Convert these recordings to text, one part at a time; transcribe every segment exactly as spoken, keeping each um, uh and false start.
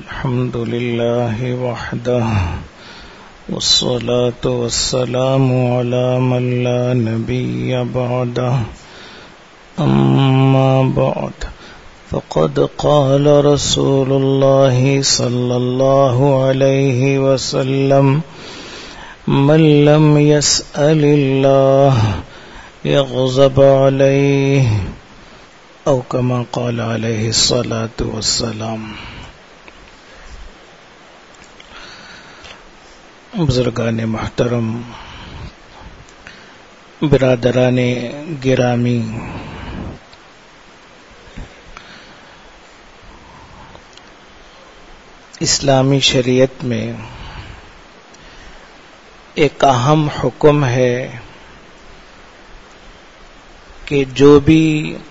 الحمد لله وحده والصلاة والسلام على من لا نبي بعده أما بعد فقد قال رسول الله صلى الله عليه وسلم من لم يسأل الله يغضب عليه او كما قال عليه الصلاة والسلام۔ بزرگان محترم، برادران گرامی، اسلامی شریعت میں ایک اہم حکم ہے کہ جو بھی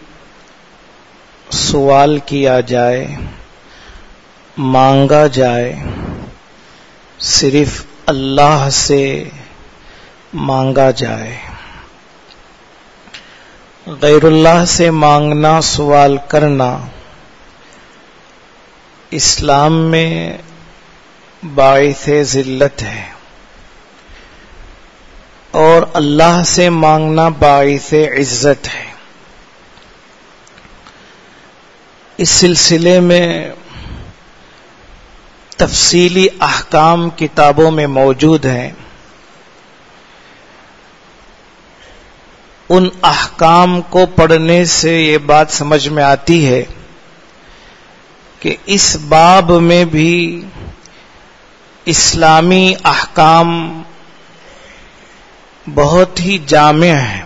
سوال کیا جائے، مانگا جائے، صرف اللہ سے مانگا جائے۔ غیر اللہ سے مانگنا، سوال کرنا اسلام میں باعث ذلت ہے، اور اللہ سے مانگنا باعث عزت ہے۔ اس سلسلے میں تفصیلی احکام کتابوں میں موجود ہیں۔ ان احکام کو پڑھنے سے یہ بات سمجھ میں آتی ہے کہ اس باب میں بھی اسلامی احکام بہت ہی جامع ہیں۔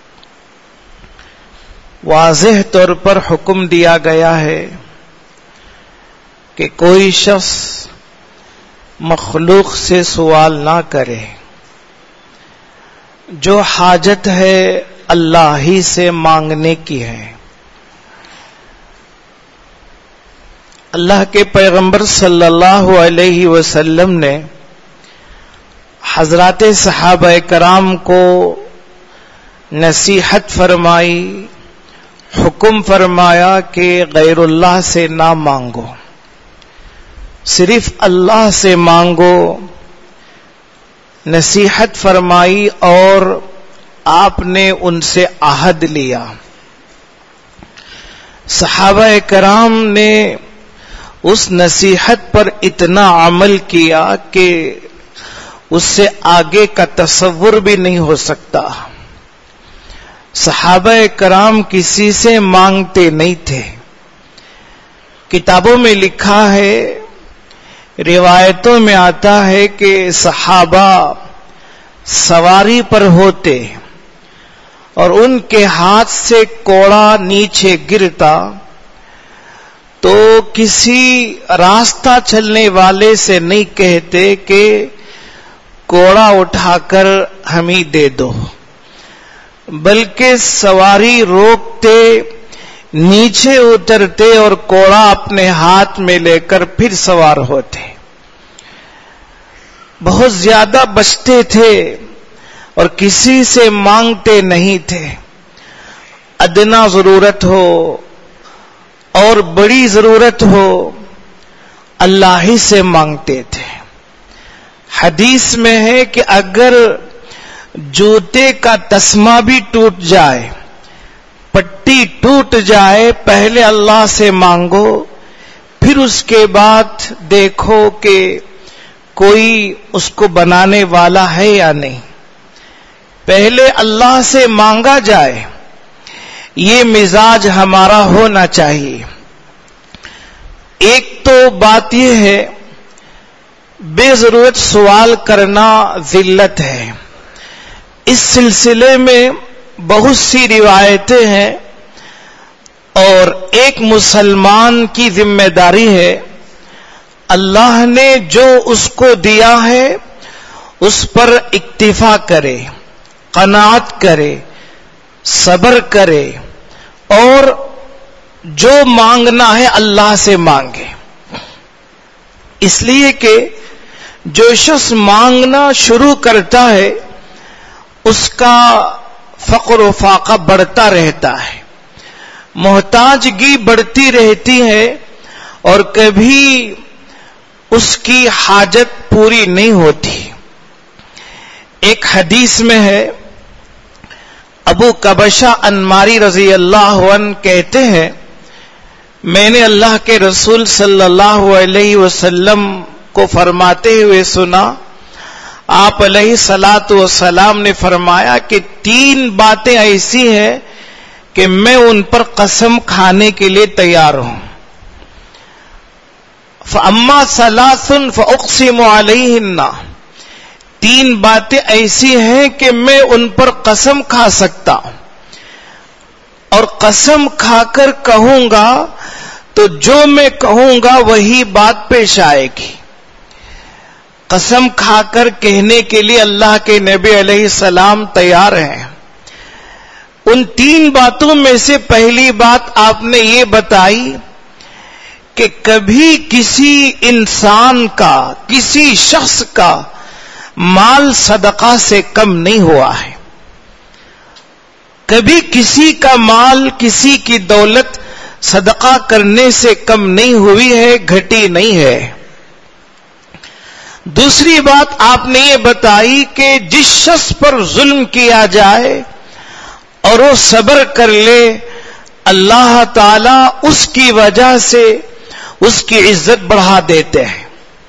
واضح طور پر حکم دیا گیا ہے کہ کوئی شخص مخلوق سے سوال نہ کرے، جو حاجت ہے اللہ ہی سے مانگنے کی ہے۔ اللہ کے پیغمبر صلی اللہ علیہ وسلم نے حضرات صحابہ کرام کو نصیحت فرمائی، حکم فرمایا کہ غیر اللہ سے نہ مانگو، صرف اللہ سے مانگو۔ نصیحت فرمائی اور آپ نے ان سے عہد لیا۔ صحابہ کرام نے اس نصیحت پر اتنا عمل کیا کہ اس سے آگے کا تصور بھی نہیں ہو سکتا۔ صحابہ کرام کسی سے مانگتے نہیں تھے۔ کتابوں میں لکھا ہے، روایتوں میں آتا ہے کہ صحابہ سواری پر ہوتے اور ان کے ہاتھ سے کوڑا نیچے گرتا تو کسی راستہ چلنے والے سے نہیں کہتے کہ کوڑا اٹھا کر ہمیں دے دو، بلکہ سواری روکتے، نیچے اترتے اور کوڑا اپنے ہاتھ میں لے کر پھر سوار ہوتے۔ بہت زیادہ بچتے تھے اور کسی سے مانگتے نہیں تھے۔ ادنا ضرورت ہو اور بڑی ضرورت ہو، اللہ ہی سے مانگتے تھے۔ حدیث میں ہے کہ اگر جوتے کا تسمہ بھی ٹوٹ جائے، پٹی ٹوٹ جائے، پہلے اللہ سے مانگو، پھر اس کے بعد دیکھو کہ کوئی اس کو بنانے والا ہے یا نہیں۔ پہلے اللہ سے مانگا جائے، یہ مزاج ہمارا ہونا چاہیے۔ ایک تو بات یہ ہے، بے ضرورت سوال کرنا ذلت ہے۔ اس سلسلے میں بہت سی روایتیں ہیں، اور ایک مسلمان کی ذمہ داری ہے، اللہ نے جو اس کو دیا ہے اس پر اکتفا کرے، قناعت کرے، صبر کرے، اور جو مانگنا ہے اللہ سے مانگے۔ اس لیے کہ جو شخص مانگنا شروع کرتا ہے اس کا فقر و فاقہ بڑھتا رہتا ہے، محتاجگی بڑھتی رہتی ہے، اور کبھی اس کی حاجت پوری نہیں ہوتی. ایک حدیث میں ہے، ابو قبشہ انماری رضی اللہ عنہ کہتے ہیں، میں نے اللہ کے رسول صلی اللہ علیہ وسلم کو فرماتے ہوئے سنا، آپ علیہ الصلاۃ والسلام نے فرمایا کہ تین باتیں ایسی ہیں کہ میں ان پر قسم کھانے کے لیے تیار ہوں. فَأَمَّا ثَلَاثٌ فَأُقْسِمُ عَلَيْهِنَّ، تین باتیں ایسی ہیں کہ میں ان پر قسم کھا سکتا ہوں، اور قسم کھا کر کہوں گا تو جو میں کہوں گا وہی بات پیش آئے گی. قسم کھا کر کہنے کے لیے اللہ کے نبی علیہ السلام تیار ہیں. ان تین باتوں میں سے پہلی بات آپ نے یہ بتائی کہ کبھی کسی انسان کا، کسی شخص کا مال صدقہ سے کم نہیں ہوا ہے. کبھی کسی کا مال، کسی کی دولت صدقہ کرنے سے کم نہیں ہوئی ہے، گھٹی نہیں ہے. دوسری بات آپ نے یہ بتائی کہ جس شخص پر ظلم کیا جائے اور وہ صبر کر لے، اللہ تعالی اس کی وجہ سے اس کی عزت بڑھا دیتے ہیں.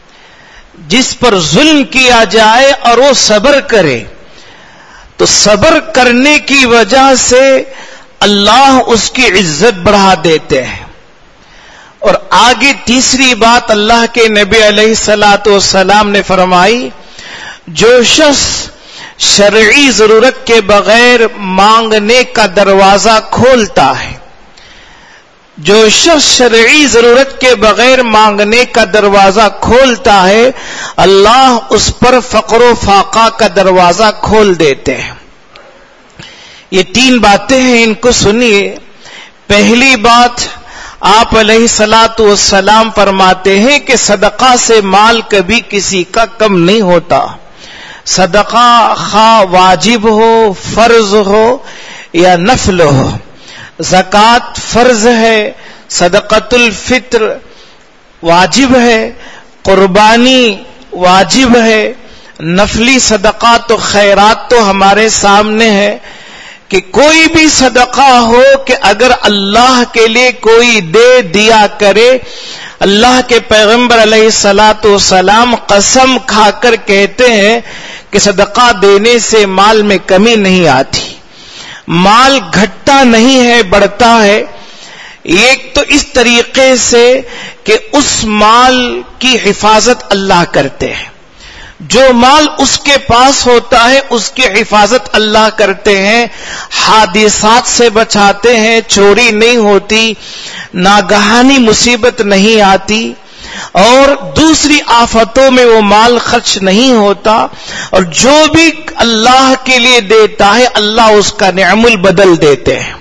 جس پر ظلم کیا جائے اور وہ صبر کرے تو صبر کرنے کی وجہ سے اللہ اس کی عزت بڑھا دیتے ہیں. اور آگے تیسری بات اللہ کے نبی علیہ الصلاۃ والسلام نے فرمائی، جو شخص شرعی ضرورت کے بغیر مانگنے کا دروازہ کھولتا ہے، جو شخص شرعی ضرورت کے بغیر مانگنے کا دروازہ کھولتا ہے، اللہ اس پر فقر و فاقہ کا دروازہ کھول دیتے ہیں. یہ تین باتیں ہیں، ان کو سنیے. پہلی بات، آپ علیہ الصلاۃ والسلام فرماتے ہیں کہ صدقہ سے مال کبھی کسی کا کم نہیں ہوتا. صدقہ خواہ واجب ہو، فرض ہو یا نفل ہو. زکوٰۃ فرض ہے، صدقۃ الفطر واجب ہے، قربانی واجب ہے، نفلی صدقات و خیرات تو ہمارے سامنے ہے کہ کوئی بھی صدقہ ہو کہ اگر اللہ کے لیے کوئی دے دیا کرے. اللہ کے پیغمبر علیہ الصلاۃ والسلام قسم کھا کر کہتے ہیں کہ صدقہ دینے سے مال میں کمی نہیں آتی، مال گھٹتا نہیں ہے، بڑھتا ہے. ایک تو اس طریقے سے کہ اس مال کی حفاظت اللہ کرتے ہیں. جو مال اس کے پاس ہوتا ہے اس کی حفاظت اللہ کرتے ہیں، حادثات سے بچاتے ہیں، چوری نہیں ہوتی، ناگہانی مصیبت نہیں آتی، اور دوسری آفتوں میں وہ مال خرچ نہیں ہوتا. اور جو بھی اللہ کے لیے دیتا ہے اللہ اس کا نعم البدل دیتے ہیں.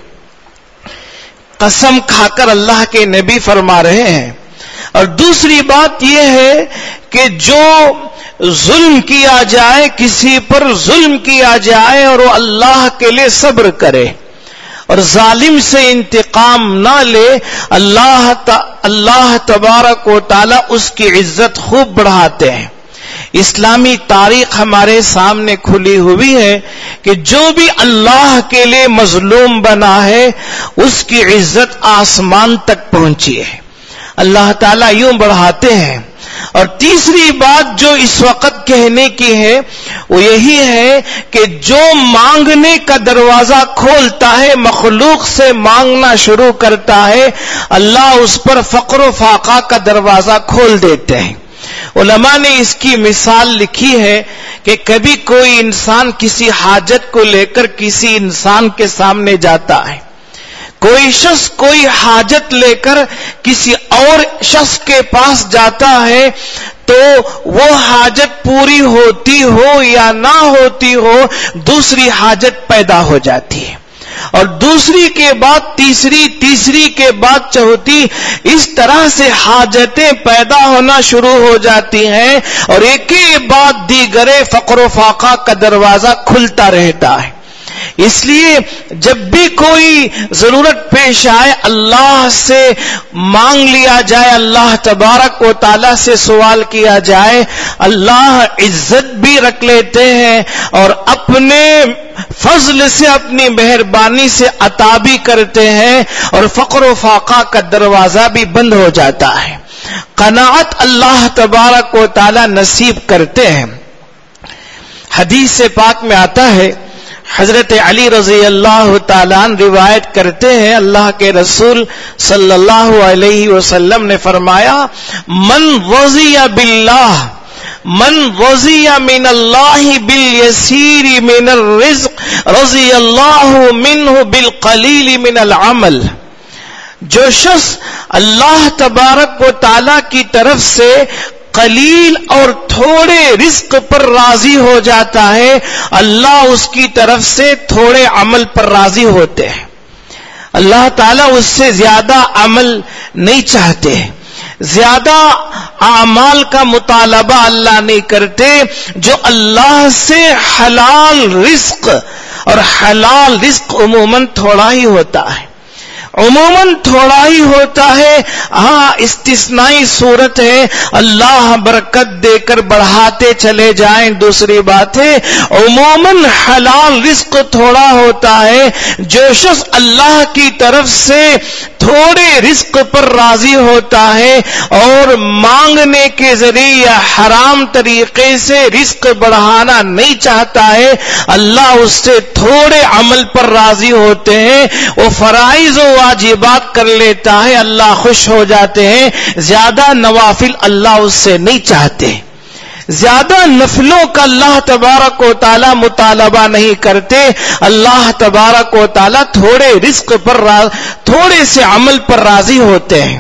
قسم کھا کر اللہ کے نبی فرما رہے ہیں. اور دوسری بات یہ ہے کہ جو ظلم کیا جائے، کسی پر ظلم کیا جائے اور وہ اللہ کے لیے صبر کرے اور ظالم سے انتقام نہ لے، اللہ تا اللہ تبارک و تعالی اس کی عزت خوب بڑھاتے ہیں. اسلامی تاریخ ہمارے سامنے کھلی ہوئی ہے کہ جو بھی اللہ کے لیے مظلوم بنا ہے اس کی عزت آسمان تک پہنچی ہے. اللہ تعالیٰ یوں بڑھاتے ہیں. اور تیسری بات جو اس وقت کہنے کی ہے وہ یہی ہے کہ جو مانگنے کا دروازہ کھولتا ہے، مخلوق سے مانگنا شروع کرتا ہے، اللہ اس پر فقر و فاقہ کا دروازہ کھول دیتے ہیں. علماء نے اس کی مثال لکھی ہے کہ کبھی کوئی انسان کسی حاجت کو لے کر کسی انسان کے سامنے جاتا ہے. کوئی شخص کوئی حاجت لے کر کسی اور شخص کے پاس جاتا ہے تو وہ حاجت پوری ہوتی ہو یا نہ ہوتی ہو، دوسری حاجت پیدا ہو جاتی ہے، اور دوسری کے بعد تیسری، تیسری کے بعد چوتھی، اس طرح سے حاجتیں پیدا ہونا شروع ہو جاتی ہیں اور ایک ہی بعد دیگرے فقر و فاقہ کا دروازہ کھلتا رہتا ہے. اس لیے جب بھی کوئی ضرورت پیش آئے اللہ سے مانگ لیا جائے، اللہ تبارک و تعالی سے سوال کیا جائے، اللہ عزت بھی رکھ لیتے ہیں اور اپنے فضل سے اپنی مہربانی سے عطا بھی کرتے ہیں، اور فقر و فاقہ کا دروازہ بھی بند ہو جاتا ہے۔ قناعت اللہ تبارک و تعالی نصیب کرتے ہیں۔ حدیث پاک میں آتا ہے، حضرت علی رضی اللہ تعالیٰ عنہ روایت کرتے ہیں، اللہ کے رسول صلی اللہ علیہ وسلم نے فرمایا، من رضی باللہ من رضی من اللہ بالیسیر من الرزق رضی اللہ منہ بالقلیل من العمل۔ جو شخص اللہ تبارک و تعالیٰ کی طرف سے قلیل اور تھوڑے رزق پر راضی ہو جاتا ہے، اللہ اس کی طرف سے تھوڑے عمل پر راضی ہوتے ہیں۔ اللہ تعالیٰ اس سے زیادہ عمل نہیں چاہتے، زیادہ اعمال کا مطالبہ اللہ نہیں کرتے۔ جو اللہ سے حلال رزق، اور حلال رزق عموماً تھوڑا ہی ہوتا ہے، عموماً تھوڑا ہی ہوتا ہے، ہاں استثنائی صورت ہے، اللہ برکت دے کر بڑھاتے چلے جائیں دوسری بات ہے، عموماً حلال رزق تھوڑا ہوتا ہے۔ جو شخص اللہ کی طرف سے تھوڑے رزق پر راضی ہوتا ہے اور مانگنے کے ذریعے حرام طریقے سے رزق بڑھانا نہیں چاہتا ہے، اللہ اس سے تھوڑے عمل پر راضی ہوتے ہیں، وہ فرائض و واجبات کر لیتا ہے، اللہ خوش ہو جاتے ہیں، زیادہ نوافل اللہ اس سے نہیں چاہتے، زیادہ نفلوں کا اللہ تبارک و تعالی مطالبہ نہیں کرتے، اللہ تبارک و تعالی تھوڑے رزق پر تھوڑے سے عمل پر راضی ہوتے ہیں۔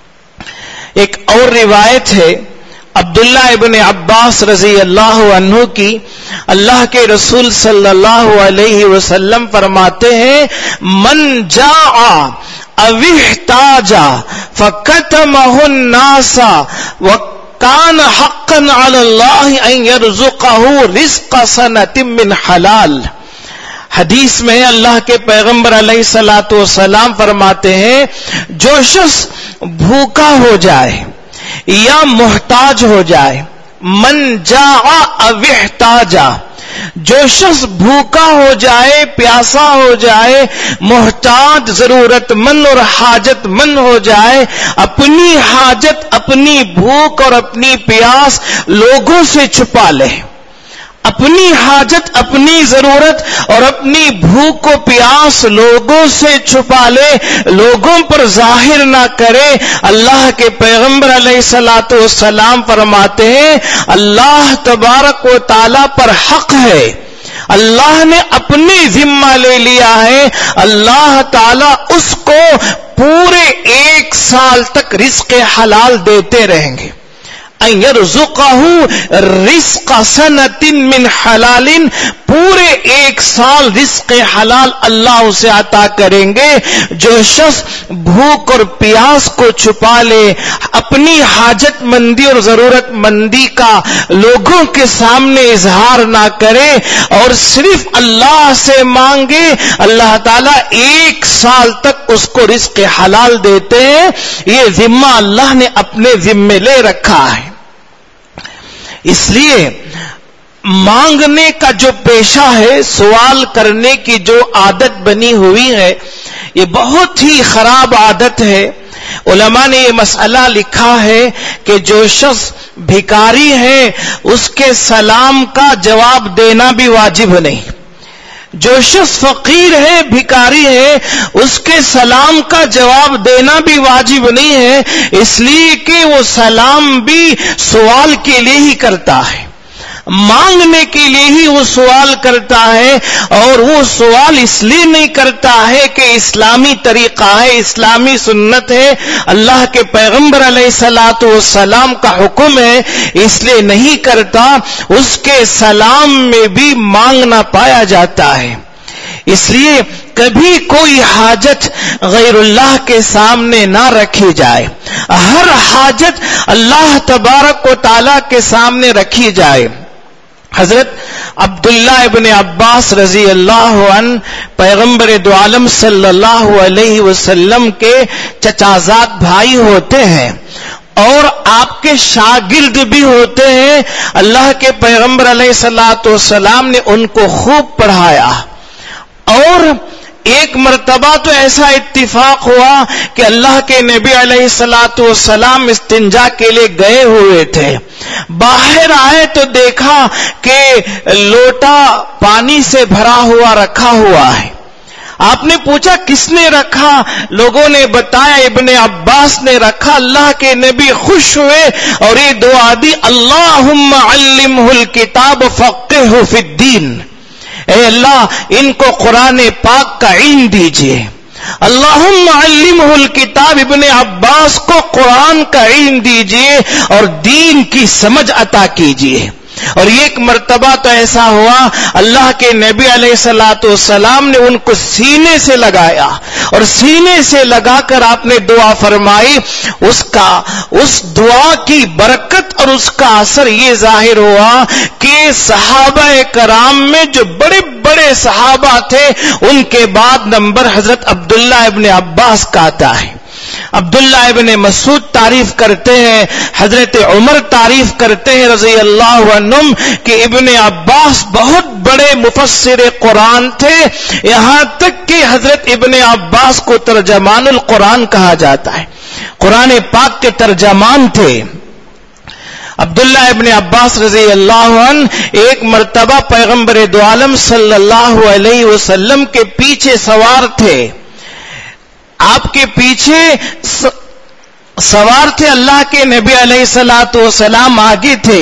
ایک اور روایت ہے عبداللہ ابن عباس رضی اللہ عنہ کی، اللہ کے رسول صلی اللہ علیہ وسلم فرماتے ہیں، من جاء او احتاج فکتمہ الناس وکان حقا علی اللہ ان یرزقہ رزق سنۃ من حلال۔ حدیث میں اللہ کے پیغمبر علیہ الصلوۃ والسلام فرماتے ہیں، جو شخص بھوکا ہو جائے یا محتاج ہو جائے، من جاء او احتاج، جو شخص بھوکا ہو جائے، پیاسا ہو جائے، محتاج ضرورت مند اور حاجت مند ہو جائے، اپنی حاجت، اپنی بھوک اور اپنی پیاس لوگوں سے چھپا لے، اپنی حاجت، اپنی ضرورت اور اپنی بھوک و پیاس لوگوں سے چھپا لے، لوگوں پر ظاہر نہ کرے، اللہ کے پیغمبر علیہ الصلوۃ والسلام فرماتے ہیں، اللہ تبارک و تعالی پر حق ہے، اللہ نے اپنی ذمہ لے لیا ہے، اللہ تعالی اس کو پورے ایک سال تک رزق حلال دیتے رہیں گے۔ ان یرزقہ رزق سنۃ من حلال، پورے ایک سال رزق حلال اللہ اسے عطا کریں گے۔ جو شخص بھوک اور پیاس کو چھپا لے، اپنی حاجت مندی اور ضرورت مندی کا لوگوں کے سامنے اظہار نہ کرے اور صرف اللہ سے مانگے، اللہ تعالیٰ ایک سال تک اس کو رزق حلال دیتے ہیں۔ یہ ذمہ اللہ نے اپنے ذمے لے رکھا ہے۔ اس لیے مانگنے کا جو پیشہ ہے، سوال کرنے کی جو عادت بنی ہوئی ہے، یہ بہت ہی خراب عادت ہے۔ علماء نے یہ مسئلہ لکھا ہے کہ جو شخص بھکاری ہے اس کے سلام کا جواب دینا بھی واجب نہیں، جو شخص فقیر ہے، بھکاری ہے، اس کے سلام کا جواب دینا بھی واجب نہیں ہے، اس لیے کہ وہ سلام بھی سوال کے لیے ہی کرتا ہے، مانگنے کے لیے ہی وہ سوال کرتا ہے، اور وہ سوال اس لیے نہیں کرتا ہے کہ اسلامی طریقہ ہے، اسلامی سنت ہے، اللہ کے پیغمبر علیہ الصلوۃ والسلام کا حکم ہے، اس لیے نہیں کرتا، اس کے سلام میں بھی مانگنا پایا جاتا ہے۔ اس لیے کبھی کوئی حاجت غیر اللہ کے سامنے نہ رکھی جائے، ہر حاجت اللہ تبارک و تعالی کے سامنے رکھی جائے۔ حضرت عبداللہ ابن عباس رضی اللہ عنہ پیغمبر دو عالم صلی اللہ علیہ وسلم کے چچازاد بھائی ہوتے ہیں اور آپ کے شاگرد بھی ہوتے ہیں. اللہ کے پیغمبر علیہ الصلوۃ والسلام نے ان کو خوب پڑھایا. اور ایک مرتبہ تو ایسا اتفاق ہوا کہ اللہ کے نبی علیہ الصلوۃ والسلام استنجا کے لیے گئے ہوئے تھے. باہر آئے تو دیکھا کہ لوٹا پانی سے بھرا ہوا رکھا ہوا ہے. آپ نے پوچھا کس نے رکھا؟ لوگوں نے بتایا ابن عباس نے رکھا. اللہ کے نبی خوش ہوئے اور یہ دعا دی, اللہم علمہ الکتاب فقہہ فی الدین. اے اللہ ان کو قرآن پاک کا علم دیجئے. اللہم علمہ الکتاب, ابن عباس کو قرآن کا علم دیجئے اور دین کی سمجھ عطا کیجئے. اور ایک مرتبہ تو ایسا ہوا اللہ کے نبی علیہ الصلوۃ والسلام نے ان کو سینے سے لگایا اور سینے سے لگا کر آپ نے دعا فرمائی. اس کا اس دعا کی برکت اور اس کا اثر یہ ظاہر ہوا کہ صحابہ کرام میں جو بڑے بڑے صحابہ تھے ان کے بعد نمبر حضرت عبداللہ ابن عباس کا آتا ہے. عبداللہ ابن مسعود تعریف کرتے ہیں, حضرت عمر تعریف کرتے ہیں رضی اللہ عنہم کہ ابن عباس بہت بڑے مفسر قرآن تھے, یہاں تک کہ حضرت ابن عباس کو ترجمان القرآن کہا جاتا ہے. قرآن پاک کے ترجمان تھے. عبداللہ ابن عباس رضی اللہ عنہ ایک مرتبہ پیغمبر دو عالم صلی اللہ علیہ وسلم کے پیچھے سوار تھے. آپ کے پیچھے سوار تھے, اللہ کے نبی علیہ الصلوۃ والسلام آگے تھے.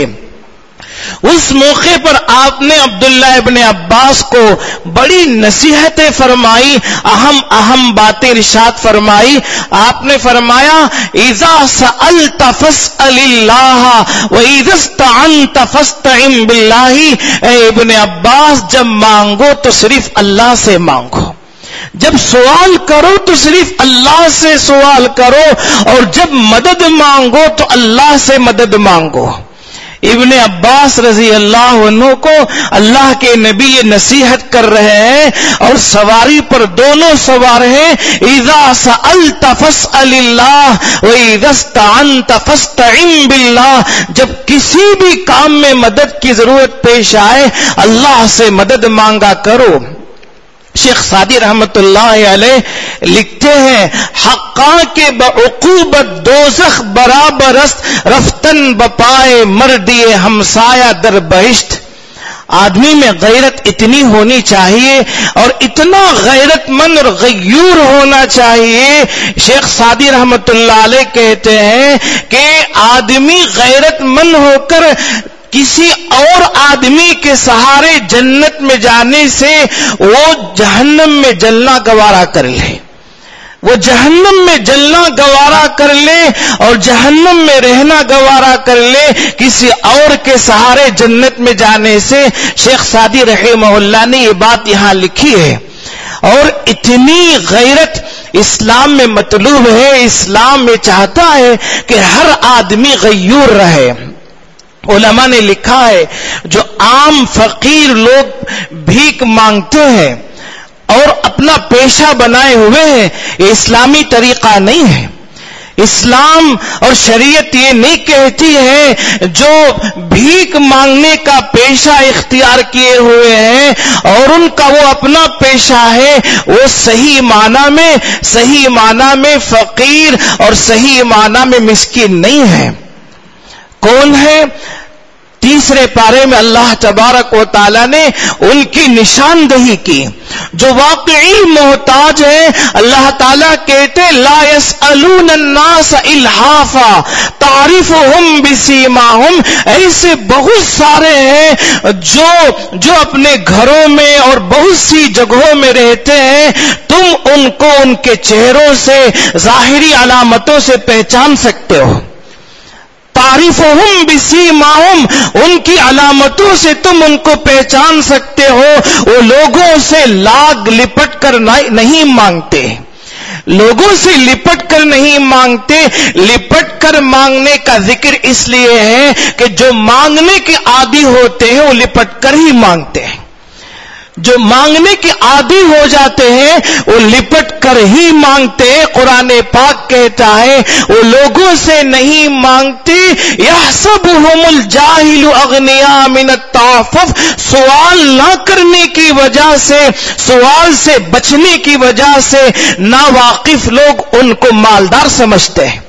اس موقع پر آپ نے عبداللہ ابن عباس کو بڑی نصیحتیں فرمائی, اہم اہم باتیں ارشاد فرمائی. آپ نے فرمایا اذا سألت فاسأل اللہ واذا استعنت فاستعن باللہ. اے ابن عباس جب مانگو تو صرف اللہ سے مانگو, جب سوال کرو تو صرف اللہ سے سوال کرو, اور جب مدد مانگو تو اللہ سے مدد مانگو. ابن عباس رضی اللہ عنہ کو اللہ کے نبی یہ نصیحت کر رہے ہیں اور سواری پر دونوں سوار ہیں. اذا سألت فاسأل اللہ واذا استعنت فاستعن باللہ. جب کسی بھی کام میں مدد کی ضرورت پیش آئے اللہ سے مدد مانگا کرو. شیخ سعدی رحمت اللہ علیہ لکھتے ہیں حقاں کے بعقوبت دوزخ برابر است رفتن بپائے مردیے ہمسایہ در بہشت. آدمی میں غیرت اتنی ہونی چاہیے اور اتنا غیرت مند اور غیور ہونا چاہیے. شیخ سعدی رحمت اللہ علیہ کہتے ہیں کہ آدمی غیرت مند ہو کر کسی اور آدمی کے سہارے جنت میں جانے سے وہ جہنم میں جلنا گوارا کر لے, وہ جہنم میں جلنا گوارا کر لے اور جہنم میں رہنا گوارا کر لے کسی اور کے سہارے جنت میں جانے سے. شیخ سعدی رحمہ اللہ نے یہ بات یہاں لکھی ہے. اور اتنی غیرت اسلام میں مطلوب ہے. اسلام میں چاہتا ہے کہ ہر آدمی غیور رہے. علماء نے لکھا ہے جو عام فقیر لوگ بھیک مانگتے ہیں اور اپنا پیشہ بنائے ہوئے ہیں, یہ اسلامی طریقہ نہیں ہے. اسلام اور شریعت یہ نہیں کہتی ہے جو بھیک مانگنے کا پیشہ اختیار کیے ہوئے ہیں اور ان کا وہ اپنا پیشہ ہے وہ صحیح معنی میں صحیح معنی میں فقیر اور صحیح معنی میں مسکین نہیں ہے. کون ہے؟ تیسرے پارے میں اللہ تبارک و تعالی نے ان کی نشاندہی کی. جو واقعی محتاج ہیں اللہ تعالیٰ کہتے لا يسألون الناس الحافا تعرفهم بسیماہم. ایسے بہت سارے ہیں جو جو اپنے گھروں میں اور بہت سی جگہوں میں رہتے ہیں, تم ان کو ان کے چہروں سے ظاہری علامتوں سے پہچان سکتے ہو. تعریفہم بسیماہم, ان کی علامتوں سے تم ان کو پہچان سکتے ہو. وہ لوگوں سے لاگ لپٹ کر نہیں مانگتے, لوگوں سے لپٹ کر نہیں مانگتے. لپٹ کر مانگنے کا ذکر اس لیے ہے کہ جو مانگنے کے عادی ہوتے ہیں وہ لپٹ کر ہی مانگتے ہیں. جو مانگنے کے عادی ہو جاتے ہیں وہ لپٹ کر ہی مانگتے ہیں. قرآن پاک کہتا ہے وہ لوگوں سے نہیں مانگتے. یحسبهم الجاہل اغنیاء من التعفف. سوال نہ کرنے کی وجہ سے, سوال سے بچنے کی وجہ سے ناواقف لوگ ان کو مالدار سمجھتے ہیں.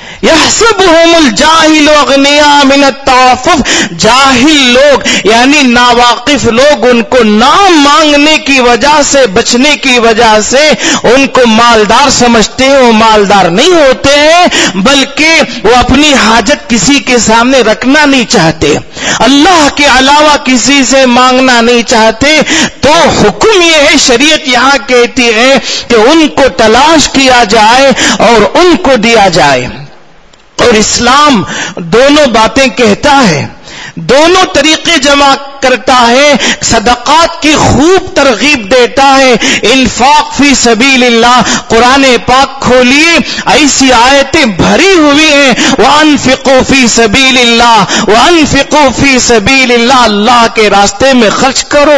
یحسبهم الجاہل اغنیاء من التعفف. جاہل لوگ یعنی ناواقف لوگ ان کو نہ مانگنے کی وجہ سے, بچنے کی وجہ سے ان کو مالدار سمجھتے ہیں. وہ مالدار نہیں ہوتے ہیں بلکہ وہ اپنی حاجت کسی کے سامنے رکھنا نہیں چاہتے, اللہ کے علاوہ کسی سے مانگنا نہیں چاہتے. تو حکم یہ ہے, شریعت یہاں کہتی ہے کہ ان کو تلاش کیا جائے اور ان کو دیا جائے. اور اسلام دونوں باتیں کہتا ہے, دونوں طریقے جمع کرتا ہے. صدقات کی خوب ترغیب دیتا ہے. انفاق فی سبیل اللہ, قرآن پاک کھولیے ایسی آیتیں بھری ہوئی ہیں. وانفقوا فی سبیل اللہ, وانفقوا فی سبیل اللہ. اللہ کے راستے میں خرچ کرو,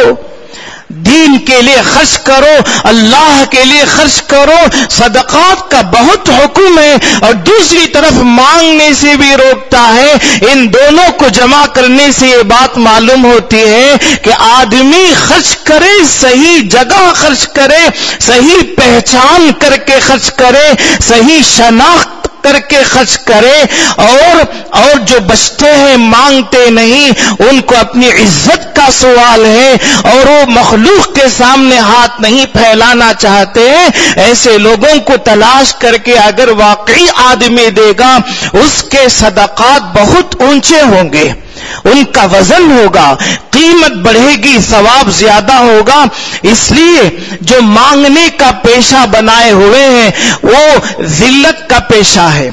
دین کے لیے خرچ کرو, اللہ کے لیے خرچ کرو. صدقات کا بہت حکم ہے اور دوسری طرف مانگنے سے بھی روکتا ہے. ان دونوں کو جمع کرنے سے یہ بات معلوم ہوتی ہے کہ آدمی خرچ کرے, صحیح جگہ خرچ کرے, صحیح پہچان کر کے خرچ کرے, صحیح شناخت کر کے خرچ کرے. اور اور جو بچتے ہیں مانگتے نہیں, ان کو اپنی عزت کا سوال ہے اور وہ مخلوق کے سامنے ہاتھ نہیں پھیلانا چاہتے ہیں. ایسے لوگوں کو تلاش کر کے اگر واقعی آدمی دے گا, اس کے صدقات بہت اونچے ہوں گے, ان کا وزن ہوگا, قیمت بڑھے گی, ثواب زیادہ ہوگا. اس لیے جو مانگنے کا پیشہ بنائے ہوئے ہیں وہ ذلت کا پیشہ ہے.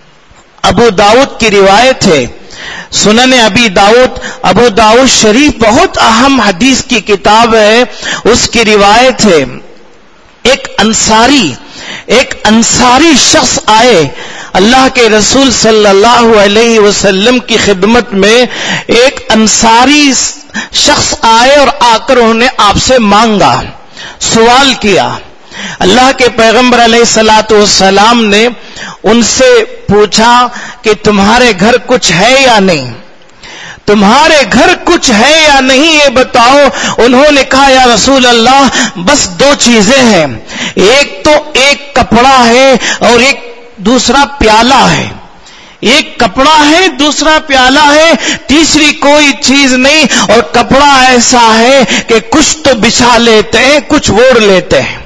ابو داؤد کی روایت ہے, سنن ابی داؤد, ابو داؤد شریف بہت اہم حدیث کی کتاب ہے. اس کی روایت ہے, ایک انصاری ایک انصاری شخص آئے اللہ کے رسول صلی اللہ علیہ وسلم کی خدمت میں. ایک انصاری شخص آئے اور آ کر انہوں نے آپ سے مانگا, سوال کیا. اللہ کے پیغمبر علیہ الصلوۃ والسلام نے ان سے پوچھا کہ تمہارے گھر کچھ ہے یا نہیں, تمہارے گھر کچھ ہے یا نہیں یہ بتاؤ. انہوں نے کہا یا رسول اللہ بس دو چیزیں ہیں, ایک تو ایک کپڑا ہے اور ایک دوسرا پیالہ ہے. ایک کپڑا ہے, دوسرا پیالہ ہے, تیسری کوئی چیز نہیں. اور کپڑا ایسا ہے کہ کچھ تو بچھا لیتے ہیں, کچھ اوڑھ لیتے ہیں,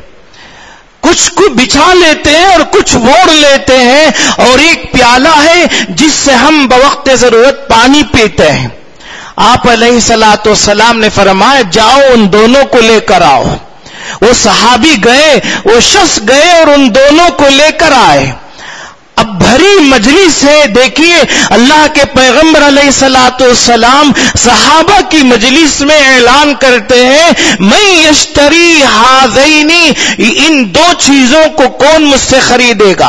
کچھ کو بچھا لیتے ہیں اور کچھ اوڑھ لیتے ہیں. اور ایک پیالہ ہے جس سے ہم بوقت ضرورت پانی پیتے ہیں. آپ علیہ الصلوۃ والسلام نے فرمایا جاؤ ان دونوں کو لے کر آؤ. وہ صحابی گئے, وہ شخص گئے اور ان دونوں کو لے کر آئے. اب بھری مجلس ہے, دیکھیے اللہ کے پیغمبر علیہ الصلوۃ والسلام صحابہ کی مجلس میں اعلان کرتے ہیں میں یشتری ہذینی, ان دو چیزوں کو کون مجھ سے خریدے گا,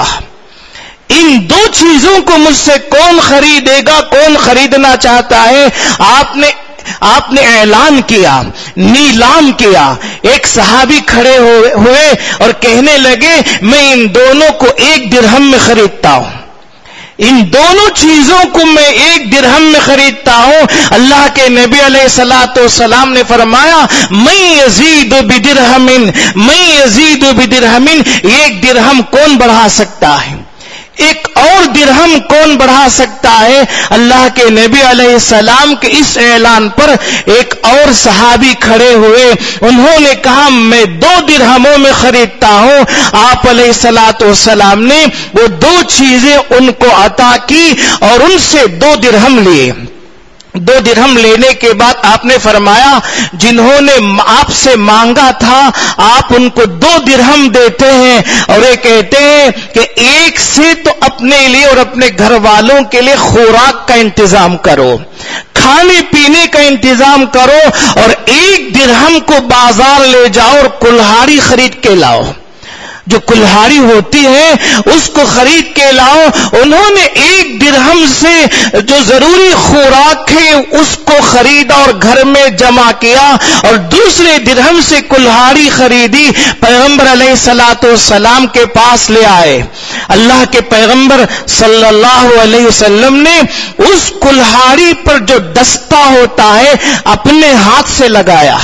ان دو چیزوں کو مجھ سے کون خریدے گا, کون خریدنا چاہتا ہے. آپ نے آپ نے اعلان کیا, نیلام کیا. ایک صحابی کھڑے ہوئے اور کہنے لگے میں ان دونوں کو ایک درہم میں خریدتا ہوں, ان دونوں چیزوں کو میں ایک درہم میں خریدتا ہوں. اللہ کے نبی علیہ الصلوۃ والسلام نے فرمایا میں یزید بدرہم, میں یزید بدرہم, ایک درہم کون بڑھا سکتا ہے, ایک اور درہم کون بڑھا سکتا ہے. اللہ کے نبی علیہ السلام کے اس اعلان پر ایک اور صحابی کھڑے ہوئے, انہوں نے کہا میں دو درہموں میں خریدتا ہوں. آپ علیہ الصلوۃ والسلام نے وہ دو چیزیں ان کو عطا کی اور ان سے دو درہم لیے. دو درہم لینے کے بعد آپ نے فرمایا جنہوں نے آپ سے مانگا تھا آپ ان کو دو درہم دیتے ہیں اور یہ کہتے ہیں کہ ایک سے تو اپنے لیے اور اپنے گھر والوں کے لیے خوراک کا انتظام کرو, کھانے پینے کا انتظام کرو, اور ایک درہم کو بازار لے جاؤ اور کلہاڑی خرید کے لاؤ. جو کلہاڑی ہوتی ہے اس کو خرید کے لاؤ. انہوں نے ایک درہم سے جو ضروری خوراک ہے اس کو خریدا اور گھر میں جمع کیا, اور دوسرے درہم سے کلہاڑی خریدی, پیغمبر علیہ الصلوۃ والسلام کے پاس لے آئے. اللہ کے پیغمبر صلی اللہ علیہ وسلم نے اس کلہاڑی پر جو دستہ ہوتا ہے اپنے ہاتھ سے لگایا,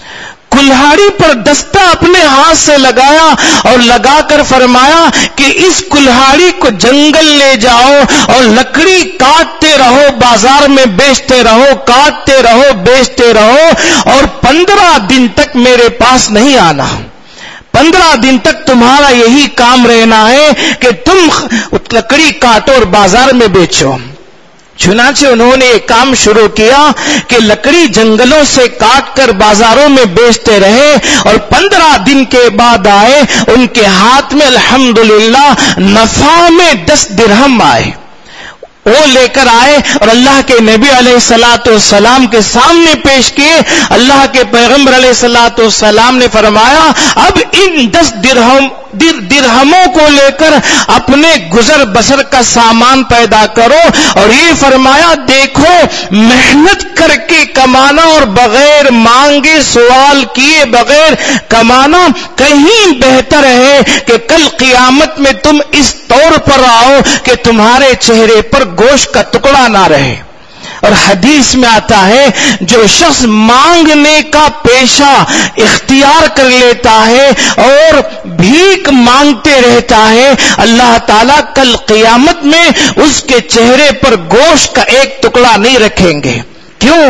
کلہاڑی پر دستہ اپنے ہاتھ سے لگایا اور لگا کر فرمایا کہ اس کلہاڑی کو جنگل لے جاؤ اور لکڑی کاٹتے رہو, بازار میں بیچتے رہو, کاٹتے رہو, بیچتے رہو, اور پندرہ دن تک میرے پاس نہیں آنا. پندرہ دن تک تمہارا یہی کام رہنا ہے کہ تم لکڑی کاٹو اور بازار میں بیچو. چنانچہ انہوں نے ایک کام شروع کیا کہ لکڑی جنگلوں سے کاٹ کر بازاروں میں بیچتے رہے, اور پندرہ دن کے بعد آئے, ان کے ہاتھ میں الحمدللہ نفع میں دس درہم آئے. وہ لے کر آئے اور اللہ کے نبی علیہ الصلوۃ والسلام کے سامنے پیش کیے. اللہ کے پیغمبر علیہ الصلوۃ والسلام نے فرمایا اب ان دس درہم در درہموں کو لے کر اپنے گزر بسر کا سامان پیدا کرو, اور یہ فرمایا دیکھو محنت کر کے کمانا اور بغیر مانگے سوال کیے بغیر کمانا کہیں بہتر ہے کہ کل قیامت میں تم اس طور پر آؤ کہ تمہارے چہرے پر گوشت کا ٹکڑا نہ رہے. اور حدیث میں آتا ہے جو شخص مانگنے کا پیشہ اختیار کر لیتا ہے اور بھیک مانگتے رہتا ہے, اللہ تعالیٰ کل قیامت میں اس کے چہرے پر گوشت کا ایک ٹکڑا نہیں رکھیں گے. کیوں؟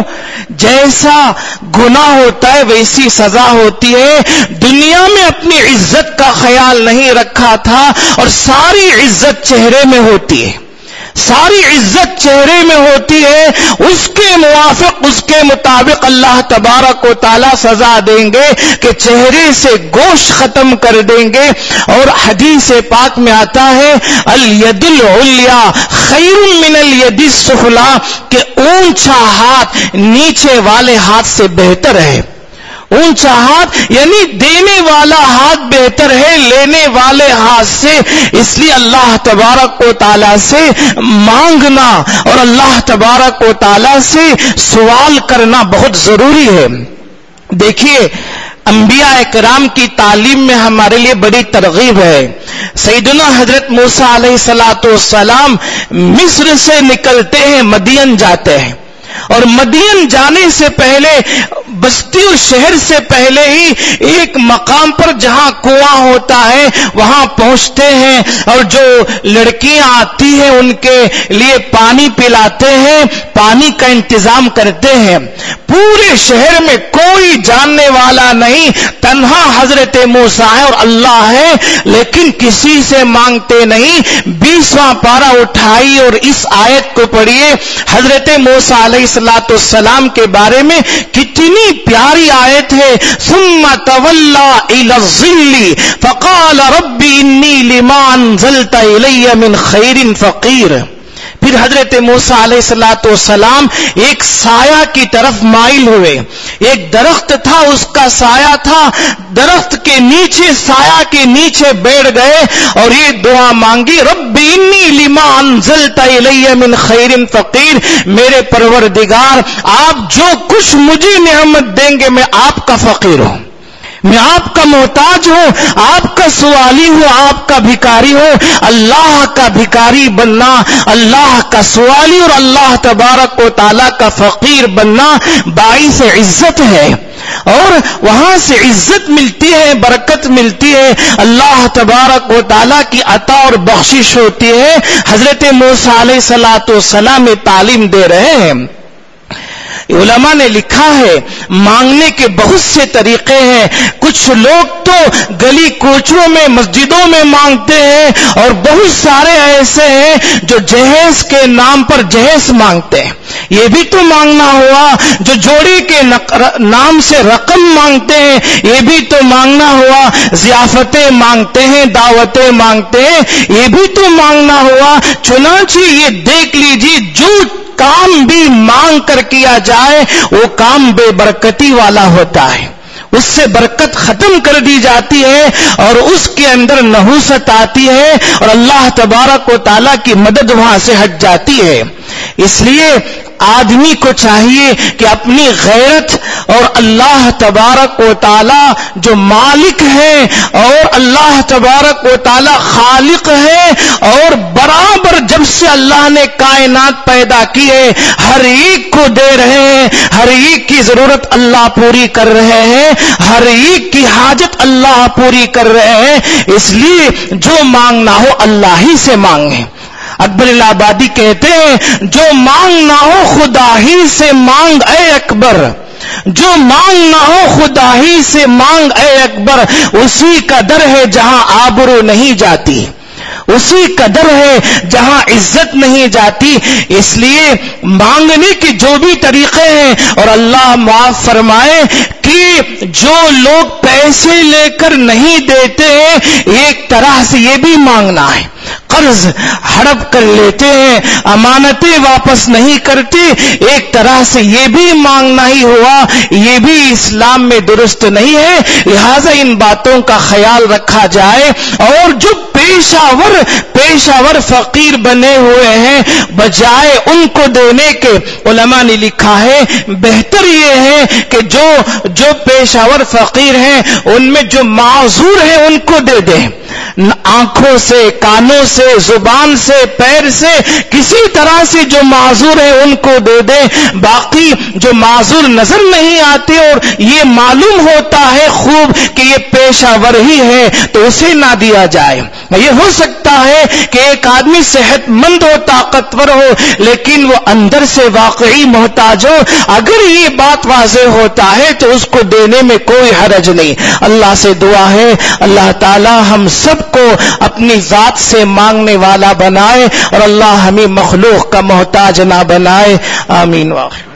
جیسا گناہ ہوتا ہے ویسی سزا ہوتی ہے. دنیا میں اپنی عزت کا خیال نہیں رکھا تھا اور ساری عزت چہرے میں ہوتی ہے, ساری عزت چہرے میں ہوتی ہے, اس کے موافق اس کے مطابق اللہ تبارک و تعالی سزا دیں گے کہ چہرے سے گوشت ختم کر دیں گے. اور حدیث پاک میں آتا ہے الید العلیا خیر من الید السفلی, کہ اونچا ہاتھ نیچے والے ہاتھ سے بہتر ہے. اونچا ہاتھ یعنی دینے والا ہاتھ بہتر ہے لینے والے ہاتھ سے. اس لیے اللہ تبارک و تعالی سے مانگنا اور اللہ تبارک و تعالی سے سوال کرنا بہت ضروری ہے. دیکھیے انبیاء کرام کی تعلیم میں ہمارے لیے بڑی ترغیب ہے. سیدنا حضرت موسیٰ علیہ الصلوۃ والسلام مصر سے نکلتے ہیں, مدین جاتے ہیں, اور مدین جانے سے پہلے بستی اور شہر سے پہلے ہی ایک مقام پر جہاں کنواں ہوتا ہے وہاں پہنچتے ہیں, اور جو لڑکیاں آتی ہیں ان کے لیے پانی پلاتے ہیں, پانی کا انتظام کرتے ہیں. پورے شہر میں کوئی جاننے والا نہیں, تنہا حضرت موسیٰ ہے اور اللہ ہے, لیکن کسی سے مانگتے نہیں. بیسواں پارہ اٹھائی اور اس آیت کو پڑھیے. حضرت موسیٰ علیہ الصلوۃ والسلام کے بارے میں کتنی پیاری آیت ہے. ثم تولا الى الظل فقال رب انی لما انزلت الی من خیر فقیر. پھر حضرت موسیٰ علیہ الصلوۃ والسلام ایک سایہ کی طرف مائل ہوئے. ایک درخت تھا, اس کا سایہ تھا, درخت کے نیچے سایہ کے نیچے بیٹھ گئے اور یہ دعا مانگی رب انی لما انزلت الی من خیر فقیر. میرے پروردگار آپ جو کچھ مجھے نعمت دیں گے میں آپ کا فقیر ہوں, میں آپ کا محتاج ہوں, آپ کا سوالی ہوں, آپ کا بھکاری ہوں. اللہ کا بھکاری بننا, اللہ کا سوالی اور اللہ تبارک و تعالیٰ کا فقیر بننا باعث عزت ہے, اور وہاں سے عزت ملتی ہے, برکت ملتی ہے, اللہ تبارک و تعالیٰ کی عطا اور بخشش ہوتی ہے. حضرت موسیٰ علیہ الصلوۃ والسلام تعلیم دے رہے ہیں. علماء نے لکھا ہے مانگنے کے بہت سے طریقے ہیں. کچھ لوگ تو گلی کوچوں میں مسجدوں میں مانگتے ہیں, اور بہت سارے ایسے ہیں جو جہیز کے نام پر جہیز مانگتے ہیں. یہ بھی تو مانگنا ہوا. جو جوڑے کے نام سے رقم مانگتے ہیں یہ بھی تو مانگنا ہوا. ضیافتیں مانگتے ہیں, دعوتیں مانگتے ہیں, یہ بھی تو مانگنا ہوا. چنانچہ یہ دیکھ لیجیے جو کام بھی مانگ کر کیا جائے وہ کام بے برکتی والا ہوتا ہے, اس سے برکت ختم کر دی جاتی ہے اور اس کے اندر نحوست آتی ہے اور اللہ تبارک و تعالیٰ کی مدد وہاں سے ہٹ جاتی ہے. اس لیے آدمی کو چاہیے کہ اپنی غیرت اور اللہ تبارک و تعالی جو مالک ہے اور اللہ تبارک و تعالی خالق ہے اور برابر جب سے اللہ نے کائنات پیدا کی ہے ہر ایک کو دے رہے ہیں, ہر ایک کی ضرورت اللہ پوری کر رہے ہیں, ہر ایک کی حاجت اللہ پوری کر رہے ہیں. اس لیے جو مانگنا ہو اللہ ہی سے مانگیں. اکبر الہآبادی کہتے ہیں جو مانگنا ہو خدا ہی سے مانگ اے اکبر, جو مانگنا ہو خدا ہی سے مانگ اے اکبر, اسی کا در ہے جہاں آبرو نہیں جاتی, اسی قدر ہے جہاں عزت نہیں جاتی. اس لیے مانگنے کے جو بھی طریقے ہیں, اور اللہ معاف فرمائے کہ جو لوگ پیسے لے کر نہیں دیتے ہیں ایک طرح سے یہ بھی مانگنا ہے. قرض ہڑپ کر لیتے ہیں, امانتیں واپس نہیں کرتے, ایک طرح سے یہ بھی مانگنا ہی ہوا, یہ بھی اسلام میں درست نہیں ہے. لہذا ان باتوں کا خیال رکھا جائے. اور جو پیشہ ور پیشہ ور فقیر بنے ہوئے ہیں بجائے ان کو دینے کے, علماء نے لکھا ہے بہتر یہ ہے کہ جو جو پیشہ ور فقیر ہیں ان میں جو معذور ہیں ان کو دے دیں. آنکھوں سے, کانوں سے, زبان سے, پیر سے, کسی طرح سے جو معذور ہے ان کو دے دیں. باقی جو معذور نظر نہیں آتے اور یہ معلوم ہوتا ہے خوب کہ یہ پیشہ ور ہی ہے تو اسے نہ دیا جائے. یہ ہو سکتا ہے کہ ایک آدمی صحت مند ہو, طاقتور ہو, لیکن وہ اندر سے واقعی محتاج ہو. اگر یہ بات واضح ہوتا ہے تو اس کو دینے میں کوئی حرج نہیں. اللہ سے دعا ہے اللہ تعالی ہم سب کو اپنی ذات سے مانگنے والا بنائے اور اللہ ہمیں مخلوق کا محتاج نہ بنائے. آمین. واخر